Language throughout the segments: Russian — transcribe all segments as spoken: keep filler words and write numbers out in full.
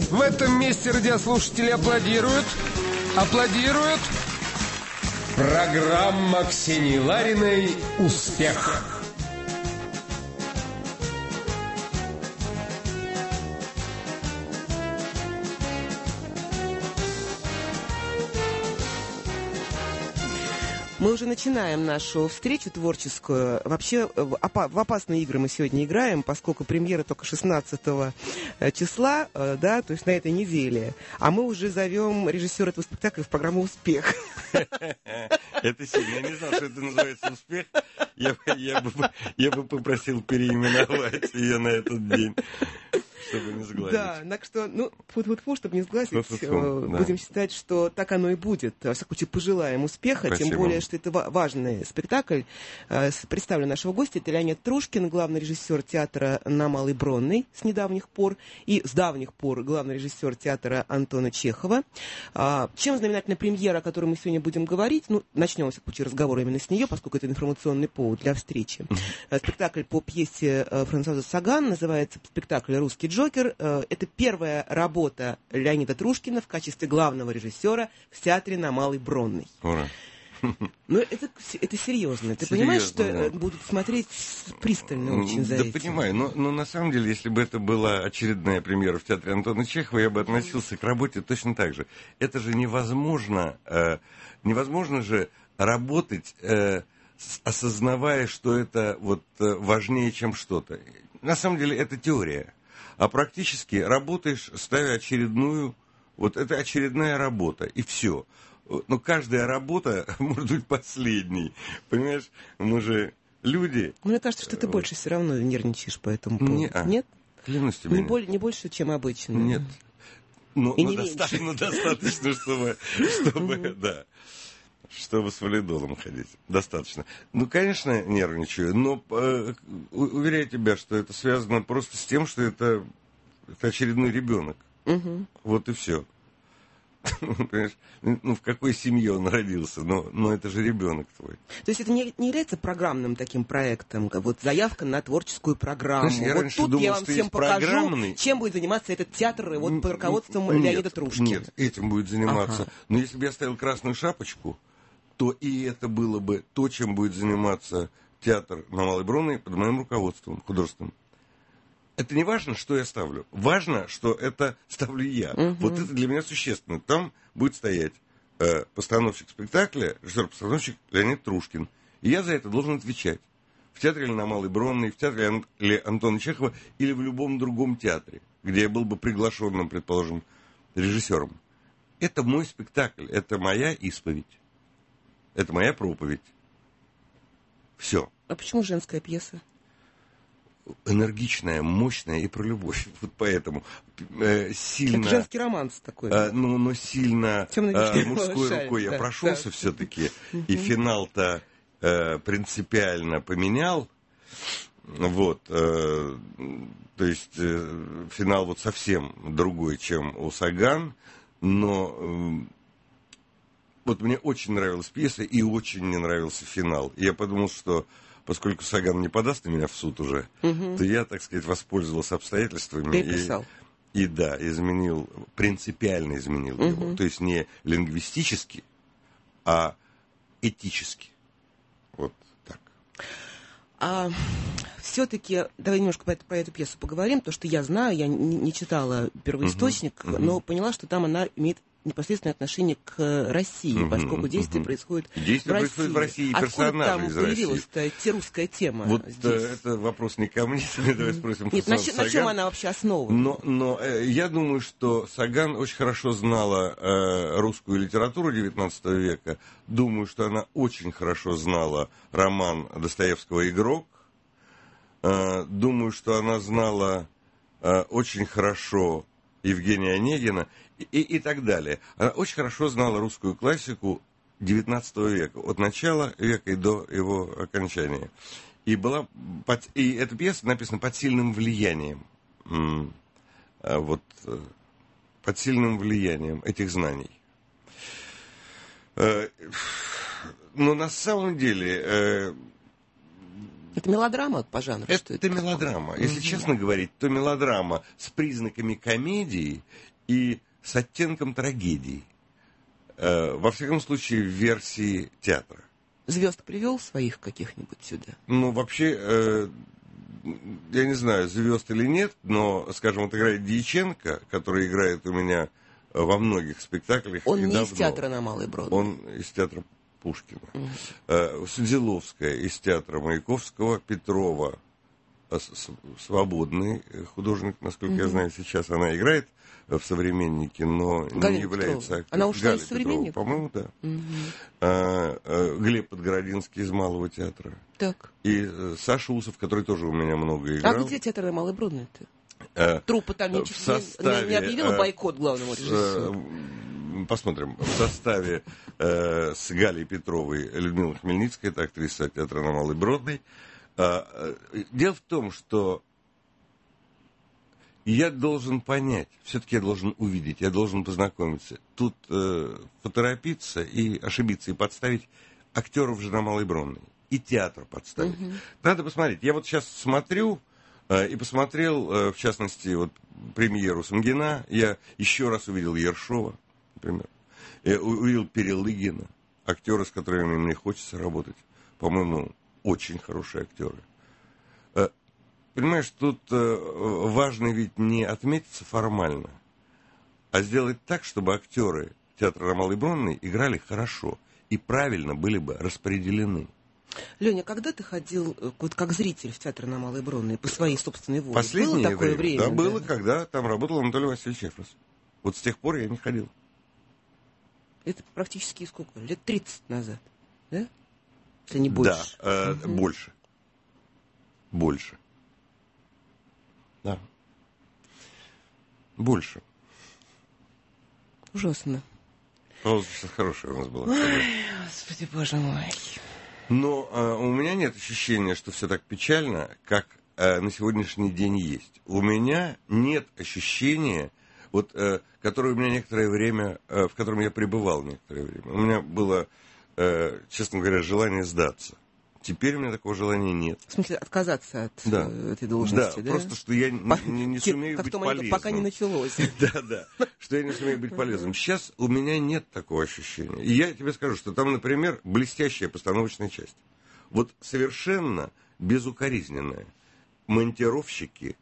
В этом месте радиослушатели аплодируют. Аплодируют. Программа Ксении Лариной «Успех». Мы уже начинаем нашу встречу творческую. Вообще в опасные игры мы сегодня играем, поскольку премьера только шестнадцатого числа, да, то есть на этой неделе. А мы уже зовем режиссера этого спектакля в программу «Успех». Это сильно. Я не знал, что это называется «Успех». Я, я, бы, я бы попросил переименовать ее на этот день, чтобы не сглазить. Да, так что, ну, фу-фу-фу, чтобы не сглазить, Фу-фу-фу, будем да. считать, что так оно и будет. Во всяком случае, пожелаем успеха, Спасибо. Тем более, что это важный спектакль. Представлю нашего гостя. Это Леонид Трушкин, главный режиссер театра на Малой Бронной с недавних пор, и с давних пор главный режиссер театра Антона Чехова. Чем знаменательна премьера, о которой мы сегодня будем говорить? Ну, начнем, во всяком случае, разговор именно с нее, поскольку это информационный повод для встречи. Mm-hmm. Спектакль по пьесе Франсуаза Саган называется спектакль «Русский Джокер». Это первая работа Леонида Трушкина в качестве главного режиссера в театре на Малой Бронной. Ура! Но это, это серьезно. Ты серьезно, понимаешь, что да. будут смотреть пристально очень за да, этим? Да, понимаю. Но, но на самом деле, если бы это была очередная премьера в театре Антона Чехова, я бы относился к работе точно так же. Это же невозможно. Э, невозможно же работать, э, осознавая, что это вот, э, важнее, чем что-то. На самом деле, это теория. А практически работаешь, ставя очередную... Вот это очередная работа, и все. Но каждая работа может быть последней. Понимаешь, мы же люди... Мне кажется, что ты больше все равно нервничаешь по этому поводу. Не, а, Нет? Клянусь тебе. Не, нет. боль, не больше, чем обычно. Нет. Но, И но, не доста- но достаточно, чтобы, чтобы, да, чтобы с валидолом ходить. Достаточно. Ну, конечно, нервничаю, но э, уверяю тебя, что это связано просто с тем, что это, это очередной ребенок. Угу. Вот и все. Понимаешь? Ну, в какой семье он родился, но, но это же ребенок твой. То есть это не, не является программным таким проектом, как вот заявка на творческую программу. Знаешь, я вот раньше тут думал, я вам что всем есть покажу, программный... чем будет заниматься этот театр вот под руководством нет, Леонида Трушкина. Нет, этим будет заниматься. Ага. Но если бы я ставил красную шапочку, то и это было бы то, чем будет заниматься театр на Малой Бронной под моим руководством художественным. Это не важно, что я ставлю. Важно, что это ставлю я. Угу. Вот это для меня существенно. Там будет стоять э, постановщик спектакля, режиссер-постановщик Леонид Трушкин. И я за это должен отвечать. В театре на Малой Бронной, в театре Ан- Антона Чехова или в любом другом театре, где я был бы приглашенным, предположим, режиссером. Это мой спектакль, это моя исповедь. Это моя проповедь. Все. А почему женская пьеса? Энергичная, мощная и про любовь. Вот поэтому э, сильно... Это женский романс такой. Э, ну, но сильно э, мужской рукой я да, прошелся да. все-таки. И финал-то э, принципиально поменял. Вот. Э, то есть э, финал вот совсем другой, чем у Саган. Но э, вот мне очень нравилась пьеса и очень мне нравился финал. И я подумал, что поскольку Саган не подаст на меня в суд уже, угу. то я, так сказать, воспользовался обстоятельствами. Переписал. И, и да, изменил, принципиально изменил угу. его. То есть не лингвистически, а этически. Вот так. А все-таки, давай немножко про, про эту пьесу поговорим, потому что я знаю, я не, не читала первоисточник, угу. но поняла, что там она имеет непосредственное отношение к России, угу, поскольку действие угу. происходит действие в России. происходит в России, и персонажи там из появилась-то эта русская тема? Вот здесь? это вопрос не ко мне, давай спросим. Нет, на, на чем она вообще основана? Но, но э, я думаю, что Саган очень хорошо знала э, русскую литературу девятнадцатого века. Думаю, что она очень хорошо знала роман Достоевского «Игрок». Э, думаю, что она знала э, очень хорошо Евгения Онегина и, и, и так далее. Она очень хорошо знала русскую классику девятнадцатого века, от начала века и до его окончания. И, была под, и эта пьеса написана под сильным влиянием, м, а вот, под сильным влиянием этих знаний. Э, но на самом деле... Э, это мелодрама по жанру? Это, это мелодрама. Если угу. честно говорить, то мелодрама с признаками комедии и с оттенком трагедии. Э, во всяком случае, в версии театра. Звезд привел своих каких-нибудь сюда? Ну, вообще, э, я не знаю, звезд или нет, но, скажем, вот играет Дьяченко, который играет у меня во многих спектаклях. Он не давно. из театра на Малой Бронной. Он из театра Пушкина. Mm. Э, Судзиловская из театра Маяковского, Петрова, свободный художник, насколько mm-hmm. я знаю, сейчас она играет в «Современнике», но Галина не является актером. Она ушла Галя из «Современника»? Петрова, по-моему, да. Mm-hmm. А, а, Глеб Подгородинский из Малого театра. Так. И а, Саша Усов, который тоже у меня много играл. А где театр на Малой Бронной-то? А, Труппа там не, составе, не, не объявила бойкот главному режиссеру? Посмотрим. В составе э, с Галей Петровой Людмила Хмельницкая, это актриса театра на Малой Бродной. А, дело в том, что я должен понять, все-таки я должен увидеть, я должен познакомиться. Тут э, поторопиться и ошибиться, и подставить актеров же на Малой Бронной. И театр подставить. Угу. Надо посмотреть. Я вот сейчас смотрю э, и посмотрел, э, в частности, вот премьеру Самгина. Я еще раз увидел Ершова, например. Я увидел Перелыгина, актеры, с которыми мне хочется работать. По-моему, очень хорошие актеры. Понимаешь, тут важно ведь не отметиться формально, а сделать так, чтобы актеры театра на Малой Бронной играли хорошо и правильно были бы распределены. Леня, когда ты ходил вот как зритель в театр на Малой Бронной по своей собственной воле? Последнее было такое время, время? Да, да, было, когда там работал Анатолий Васильевич Эфрос. Вот с тех пор я не ходил. Это практически сколько? Лет тридцать назад, да? Если не больше. Да, э, угу. больше. Больше. Да. Больше. Ужасно. Ну, что хорошее у нас было. Ой, Господи, боже мой. Но э, у меня нет ощущения, что все так печально, как э, на сегодняшний день есть. У меня нет ощущения, вот, э, которое у меня некоторое время, э, в котором я пребывал некоторое время. У меня было, э, честно говоря, желание сдаться. Теперь у меня такого желания нет. В смысле, отказаться от да. этой должности, да? Да, просто, что я не, не, не сумею быть полезным. Пока не началось. Да, да, что я не сумею быть полезным. Сейчас у меня нет такого ощущения. И я тебе скажу, что там, например, блестящая постановочная часть. Вот совершенно безукоризненная. Монтировщики,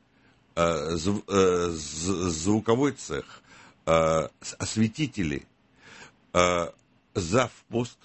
звуковой цех, осветители, завпост.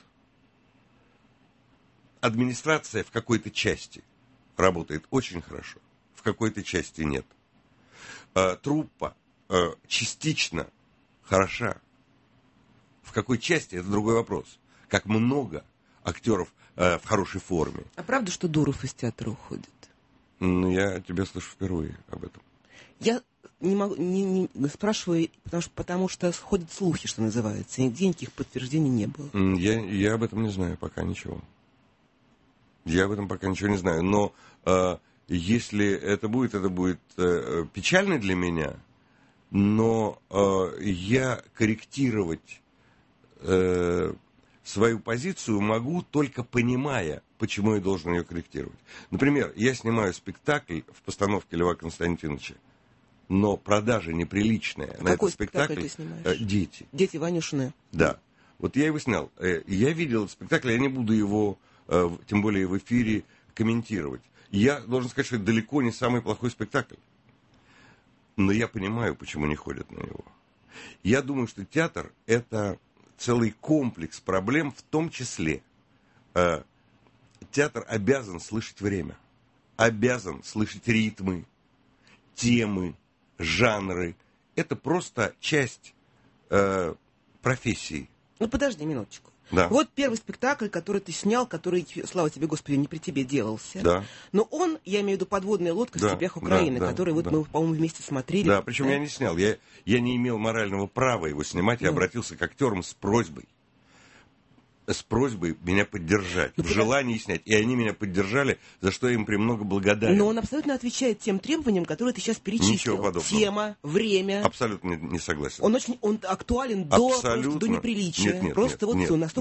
Администрация в какой-то части работает очень хорошо, в какой-то части нет. Э, труппа э, частично хороша. В какой части, это другой вопрос. Как много актеров э, в хорошей форме. А правда, что Дуров из театра уходит? Ну, я тебя слышу впервые об этом. Я не могу, не, не спрашиваю, потому что, потому что ходят слухи, что называется. Нигде никаких подтверждений не было. Я, я об этом не знаю пока ничего. Я об этом пока ничего не знаю. Но э, если это будет, это будет э, печально для меня. Но э, я корректировать э, свою позицию могу, только понимая, почему я должен ее корректировать. Например, я снимаю спектакль в постановке Льва Константиновича, но продажа неприличная. А на какой этот спектакль, спектакль ты снимаешь? Э, «Дети». «Дети» Ванюшины. Да. Вот я его снял. Э, я видел этот спектакль, я не буду его... тем более в эфире, комментировать. Я должен сказать, что это далеко не самый плохой спектакль. Но я понимаю, почему не ходят на него. Я думаю, что театр – это целый комплекс проблем, в том числе э, театр обязан слышать время, обязан слышать ритмы, темы, жанры. Это просто часть э, профессии. Ну, подожди минуточку. Да. Вот первый спектакль, который ты снял, который, слава тебе, Господи, не при тебе делался. Да. Но он, я имею в виду «Подводная лодка» в да, степях Украины, да, который да, вот да. мы, по-моему, вместе смотрели. Да, причем да? я не снял. Я, я не имел морального права его снимать. Я ну. обратился к актерам с просьбой. С просьбой меня поддержать. Ну, в желании снять. И они меня поддержали, за что я им премного благодарен. Но он абсолютно отвечает тем требованиям, которые ты сейчас перечислил. Ничего подобного. Тема, время. Абсолютно не, не согласен. Он очень он актуален до, Абсолютно. просто до неприличия. Нет, нет, просто нет, вот нет, все, настолько... Нет,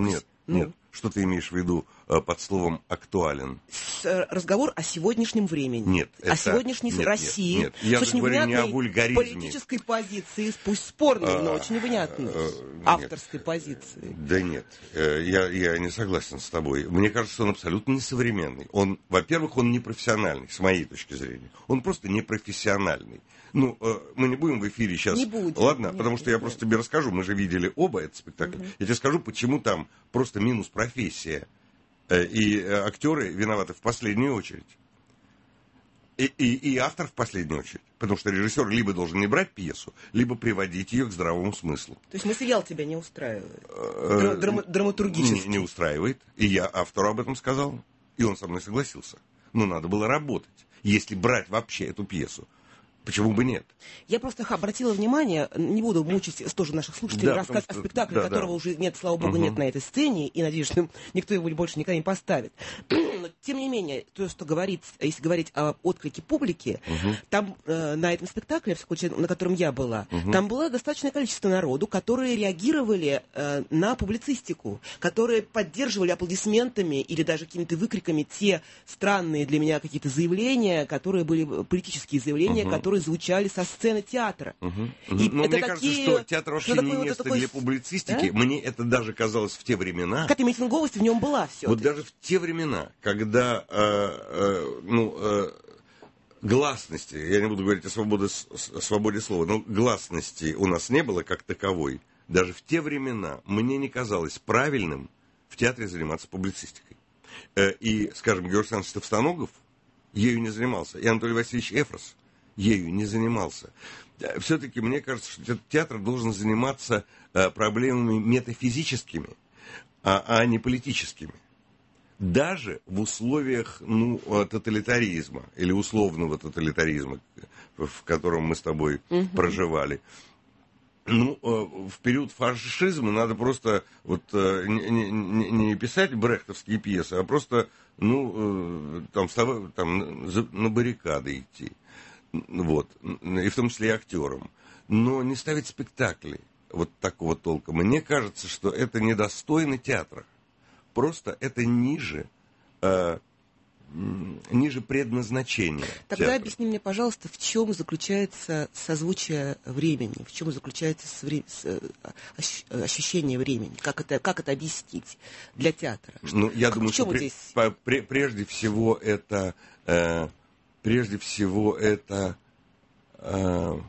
Ну. Нет. Что ты имеешь в виду э, под словом «актуален»? С, э, разговор о сегодняшнем времени. Нет. О это... сегодняшней нет, России. Нет, нет. Я с очень говорю не о внятной вульгаризме. политической позиции, пусть спорной, но очень внятной авторской позиции. Да нет, я, я не согласен с тобой. Мне кажется, что он абсолютно несовременный. Он, во-первых, он непрофессиональный, с моей точки зрения. Он просто непрофессиональный. Ну, мы не будем в эфире сейчас... Не будем. Ладно, нет, потому нет, что я нет. просто тебе расскажу. Мы же видели оба этот спектакль. Угу. Я тебе скажу, почему там просто минус профессия. И актеры виноваты в последнюю очередь. И, и, и автор в последнюю очередь. Потому что режиссер либо должен не брать пьесу, либо приводить ее к здравому смыслу. То есть материал тебя не устраивает? Драм- драма- драматургически? Не, не устраивает. И я автору об этом сказал. И он со мной согласился. Но надо было работать. Если брать вообще эту пьесу. Почему бы нет? Я просто обратила внимание, не буду мучить тоже наших слушателей, да, рассказ что, о спектакле, да, которого да. уже нет, слава богу, угу. нет на этой сцене, и надеюсь, что никто его больше никогда не поставит. Но, тем не менее, то, что говорит, если говорить о отклике публики, угу. там э, на этом спектакле, на котором я была, угу. там было достаточное количество народу, которые реагировали э, на публицистику, которые поддерживали аплодисментами или даже какими-то выкриками те странные для меня какие-то заявления, которые были политические заявления, угу. которые звучали со сцены театра. Угу. И Но это мне такие... кажется, что театр вообще что не такое, место вот такой... для публицистики. Да? Мне это даже казалось в те времена. Какая-то митинговость в нем была все. Вот даже в те времена, когда э, э, ну, э, гласности, я не буду говорить о свободе, о свободе слова, но гласности у нас не было как таковой. Даже в те времена мне не казалось правильным в театре заниматься публицистикой. Э, и, скажем, Георгий Александрович Товстоногов ею не занимался. И Анатолий Васильевич Эфрос ею не занимался. Все-таки мне кажется, что театр должен заниматься э, проблемами метафизическими, а, а не политическими. Даже в условиях ну, тоталитаризма или условного тоталитаризма, в котором мы с тобой угу. проживали. Ну, э, в период фашизма надо просто вот, э, не, не, не писать брехтовские пьесы, а просто ну, э, там, вставать, там, на баррикады идти. Вот, и в том числе и актерам. Но не ставить спектакли вот такого толка. Мне кажется, что это недостойно театра. Просто это ниже, э, ниже предназначения. Тогда театра. Объясни мне, пожалуйста, в чем заключается созвучие времени, в чем заключается свре... ощущение времени, как это, как это объяснить для театра? Ну, я как, думаю, что здесь... пре- пре- прежде всего это... Э, Прежде всего, это, э,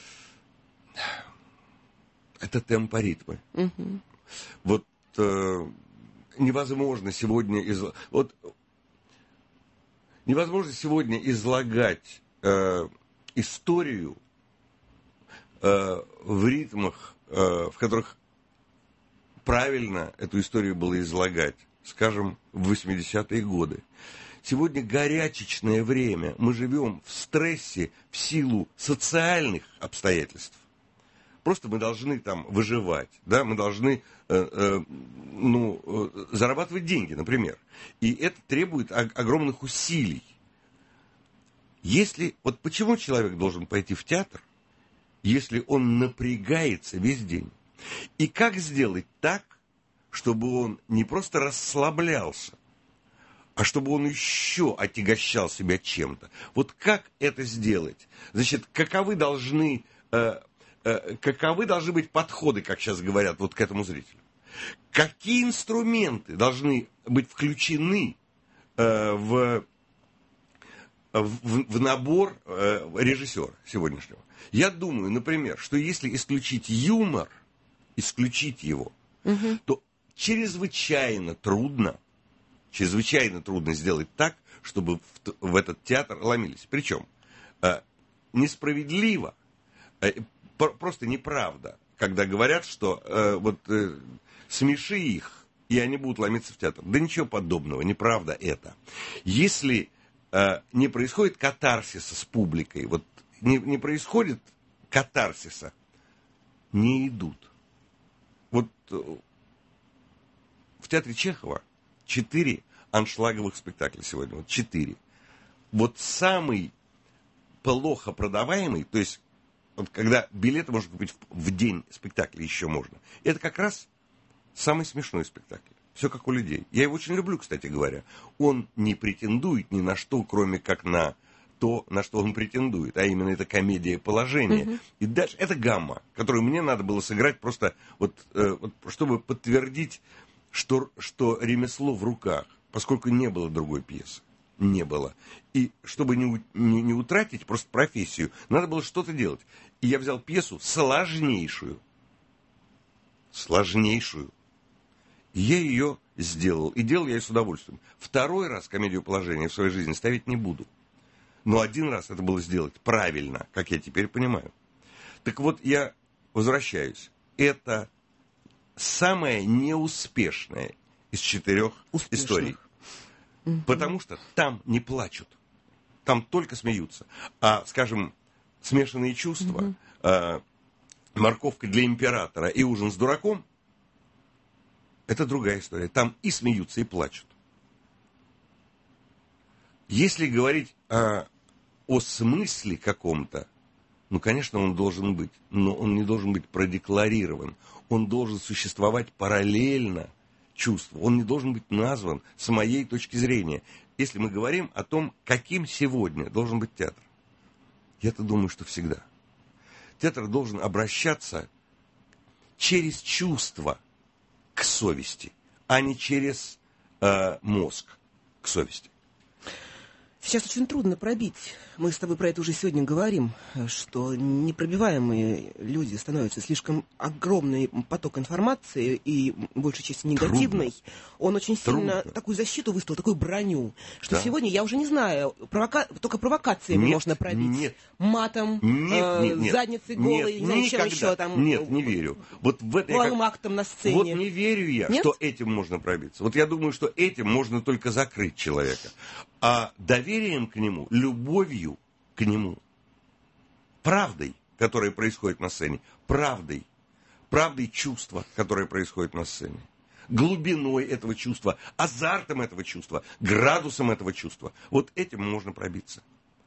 это темпоритмы. Угу. Вот э, невозможно сегодня из, вот, невозможно сегодня излагать э, историю э, в ритмах, э, в которых правильно эту историю было излагать, скажем, в восьмидесятые годы. Сегодня горячечное время. Мы живем в стрессе в силу социальных обстоятельств. Просто мы должны там выживать. Да? Мы должны э, э, ну, э, зарабатывать деньги, например. И это требует о- огромных усилий. Если, вот почему человек должен пойти в театр, если он напрягается весь день? И как сделать так, чтобы он не просто расслаблялся, а чтобы он еще отягощал себя чем-то. Вот как это сделать? Значит, каковы должны, э, э, каковы должны быть подходы, как сейчас говорят, вот к этому зрителю? Какие инструменты должны быть включены э, в, в, в набор э, режиссера сегодняшнего? Я думаю, например, что если исключить юмор, исключить его, угу. то чрезвычайно трудно, чрезвычайно трудно сделать так, чтобы в, в этот театр ломились. Причем э, несправедливо, э, про, просто неправда, когда говорят, что э, вот э, смеши их, и они будут ломиться в театр. Да ничего подобного, неправда это. Если э, не происходит катарсиса с публикой, вот не, не происходит катарсиса, не идут. Вот э, в театре Чехова четыре аншлаговых спектакля сегодня. Вот четыре. Вот самый плохо продаваемый, то есть вот когда билеты можно купить в, в день спектакля еще можно, это как раз самый смешной спектакль. Все как у людей. Я его очень люблю, кстати говоря. Он не претендует ни на что, кроме как на то, на что он претендует. А именно это комедия положения. Угу. И дальше это гамма, которую мне надо было сыграть просто, вот, э, вот, чтобы подтвердить, что, что ремесло в руках, поскольку не было другой пьесы. Не было. И чтобы не, не, не утратить просто профессию, надо было что-то делать. И я взял пьесу сложнейшую. Сложнейшую. И я ее сделал. И делал я ее с удовольствием. Второй раз комедию положения в своей жизни ставить не буду. Но один раз это было сделать правильно, как я теперь понимаю. Так вот, я возвращаюсь. Это самая неуспешная из четырех Успешных. историй. Mm-hmm. Потому что там не плачут. Там только смеются. А, скажем, смешанные чувства, mm-hmm. э, морковка для императора и ужин с дураком, это другая история. Там и смеются, и плачут. Если говорить о, о смысле каком-то, ну, конечно, он должен быть, но он не должен быть продекларирован. Он должен существовать параллельно чувству. Он не должен быть назван с моей точки зрения. Если мы говорим о том, каким сегодня должен быть театр, я-то думаю, что всегда. Театр должен обращаться через чувство к совести, а не через э, мозг к совести. Сейчас очень трудно пробить. Мы с тобой про это уже сегодня говорим, что непробиваемые люди становятся слишком огромный поток информации и большей части негативной. Трудно. Он очень сильно Трудно. такую защиту выставил, такую броню, что да. сегодня, я уже не знаю, провока... только провокациями нет, можно пробить. Нет. Матом, нет, э, нет, нет, задницей голой, нет, не знаю, чем еще там. Нет, не верю. Вот в это половым как... актом на сцене. Вот не верю я, нет? что этим можно пробиться. Вот я думаю, что этим можно только закрыть человека. А доверием к нему, любовью к нему, правдой, которая происходит на сцене, правдой, правдой чувства, которое происходит на сцене, глубиной этого чувства, азартом этого чувства, градусом этого чувства. Вот этим можно пробиться.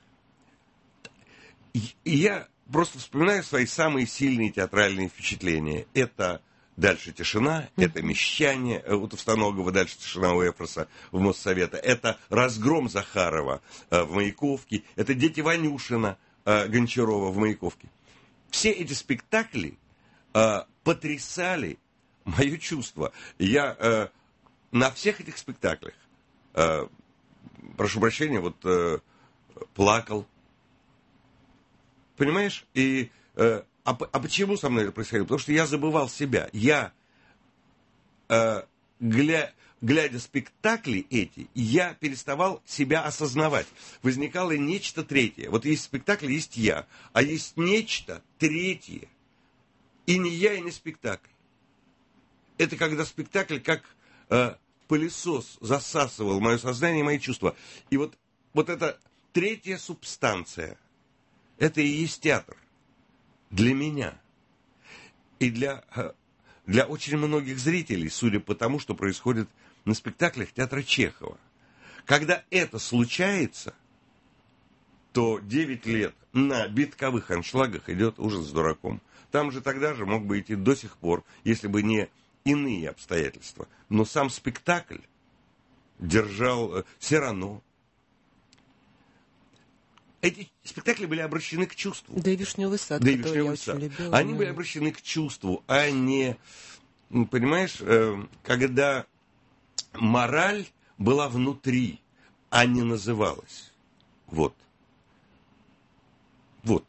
И я просто вспоминаю свои самые сильные театральные впечатления. Это «Дальше тишина», это «Мещане» у Товстоногова, «Дальше тишина» у Эфроса в Моссовета, это «Разгром» Захарова э, в Маяковке, это «Дети Ванюшина» э, Гончарова в Маяковке. Все эти спектакли э, потрясали мое чувство. Я э, на всех этих спектаклях, э, прошу прощения, вот э, плакал. Понимаешь? И... Э, А, а почему со мной это происходило? Потому что я забывал себя. Я, э, гля, глядя спектакли эти, я переставал себя осознавать. Возникало нечто третье. Вот есть спектакль, есть я. А есть нечто третье. И не я, и не спектакль. Это когда спектакль как э, пылесос засасывал мое сознание и мои чувства. И вот, вот эта третья субстанция, это и есть театр. Для меня и для, для очень многих зрителей, судя по тому, что происходит на спектаклях театра Чехова. Когда это случается, то девять лет на битковых аншлагах идет «Ужин с дураком». Там же тогда же мог бы идти до сих пор, если бы не иные обстоятельства. Но сам спектакль держал Сирано. Эти спектакли были обращены к чувству. Да и «Вишневый сад», да и который я сад. очень любила. Они были обращены к чувству, а не, понимаешь, когда мораль была внутри, а не называлась. Вот. Вот.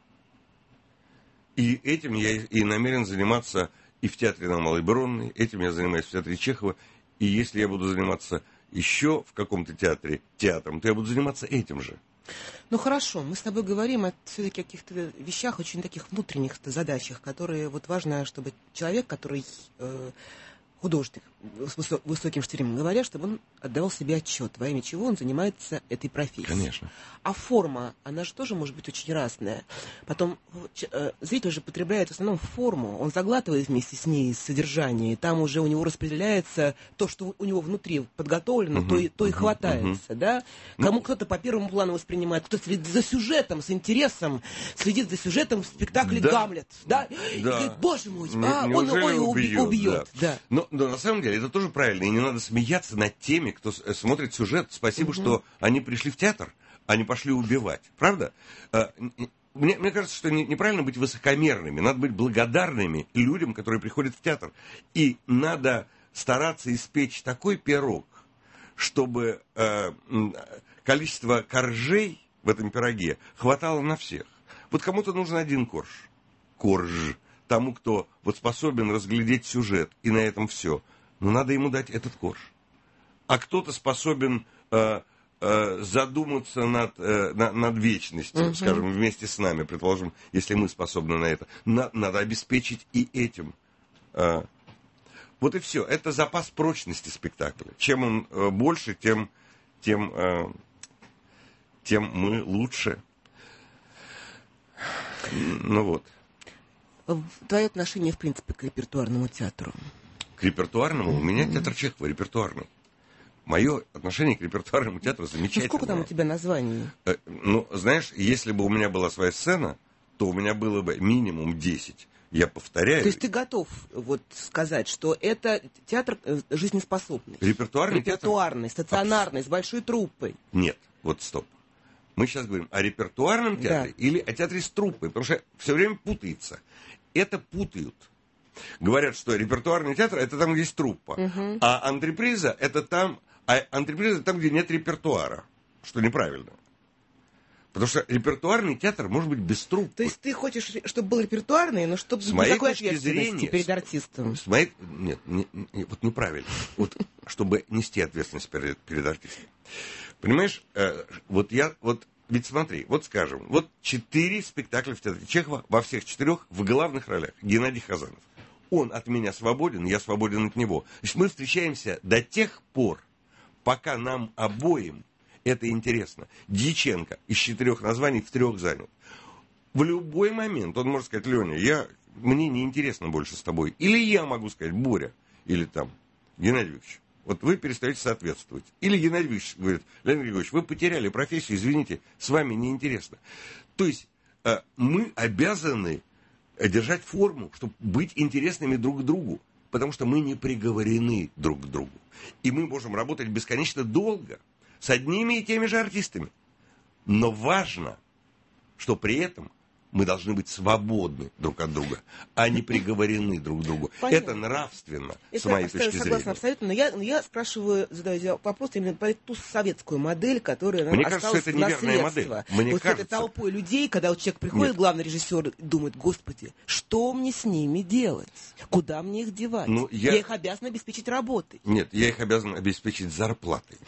И этим я и намерен заниматься и в театре на Малой Бронной, этим я занимаюсь в театре Чехова. И если я буду заниматься еще в каком-то театре театром, то я буду заниматься этим же. Ну хорошо, мы с тобой говорим о все-таки каких-то вещах, очень таких внутренних задачах, которые вот важно, чтобы человек, который э, художник с высо- высоким штырем, говоря, чтобы он отдавал себе отчет, во имя чего он занимается этой профессией. Конечно. А форма, она же тоже может быть очень разная. Потом э, зритель же потребляет в основном форму, он заглатывает вместе с ней содержание, и там уже у него распределяется то, что у него внутри подготовлено, uh-huh, то, и, то uh-huh, и хватается, uh-huh. да? Кому ну, кто-то по первому плану воспринимает, кто-то следит за сюжетом, с интересом, следит за сюжетом в спектакле да, «Гамлет», да? да. И говорит, боже мой, не, а, он ой, убьет. убьет да. Да. Но Но, но на самом деле это тоже правильно. И не надо смеяться над теми, кто с- смотрит сюжет. Спасибо, угу. что они пришли в театр, а не пошли убивать. Правда? А, мне, мне кажется, что не, неправильно быть высокомерными. Надо быть благодарными людям, которые приходят в театр. И надо стараться испечь такой пирог, чтобы э, количество коржей в этом пироге хватало на всех. Вот кому-то нужен один корж. Корж. Тому, кто вот способен разглядеть сюжет, и на этом все. Но надо ему дать этот корж. А кто-то способен э, э, задуматься над, э, на, над вечностью, uh-huh. скажем, вместе с нами, предположим, если мы способны на это. На, надо обеспечить и этим. Э, вот и все. Это запас прочности спектакля. Чем он э, больше, тем, тем, э, тем мы лучше. Ну вот. Твое отношение, в принципе, к репертуарному театру? К репертуарному? У меня театр Чехова репертуарный. Мое отношение к репертуарному театру замечательное. Ну, сколько там у тебя названий? Э, ну, знаешь, если бы у меня была своя сцена, то у меня было бы минимум десять. Я повторяю. То есть ты готов вот сказать, что это театр жизнеспособный? Репертуарный, репертуарный театр? Стационарный, Абс... с большой труппой? Нет, вот стоп. Мы сейчас говорим о репертуарном театре, да, или о театре с труппой, потому что все время путается. Это путают. Говорят, что репертуарный театр — это там, где есть труппа, угу. а антреприза — это там, а антреприза — это там, где нет репертуара, что неправильно. Потому что репертуарный театр может быть без труппы. То есть ты хочешь, чтобы был репертуарный, но чтобы с моей такой точки зрения перед артистом? С моей, нет, не, не, вот неправильно. Вот чтобы нести ответственность перед, перед артистом. Понимаешь, э, вот я, вот, ведь смотри, вот скажем, вот четыре спектакля в театре Чехова, во всех четырех в главных ролях Геннадий Хазанов. Он от меня свободен, я свободен от него. Значит, мы встречаемся до тех пор, пока нам обоим это интересно. Дьяченко из четырех названий в трех занят. В любой момент он может сказать: Леня, я, мне не интересно больше с тобой. Или я могу сказать: Боря, или там Геннадий Викторович, вот вы перестаете соответствовать. Или Геннадий Викторович говорит: Леонид Григорьевич, вы потеряли профессию, извините, с вами неинтересно. То есть э, мы обязаны держать форму, чтобы быть интересными друг к другу, потому что мы не приговорены друг к другу. И мы можем работать бесконечно долго с одними и теми же артистами. Но важно, что при этом мы должны быть свободны друг от друга, а не приговорены друг к другу. Понятно. Это нравственно, это, с моей точки зрения. Согласна абсолютно, но я, но я спрашиваю, задаю вопрос именно про ту советскую модель, которая нам Мне осталась кажется, это неверная модель. Мне вот кажется... с этой толпой людей, когда вот человек приходит, Нет. главный режиссер, думает: Господи, что мне с ними делать? Куда мне их девать? Ну, я... я их обязан обеспечить работой. Нет, я их обязан обеспечить зарплатой.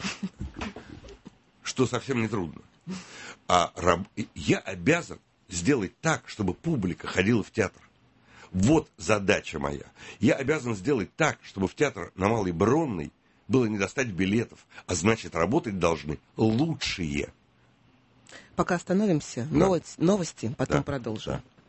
Что совсем не трудно. А раб... я обязан сделать так, чтобы публика ходила в театр. Вот задача моя. Я обязан сделать так, чтобы в театр на Малой Бронной было не достать билетов, а значит, работать должны лучшие. Пока остановимся. Да. Новости, новости, потом Да. продолжим. Да.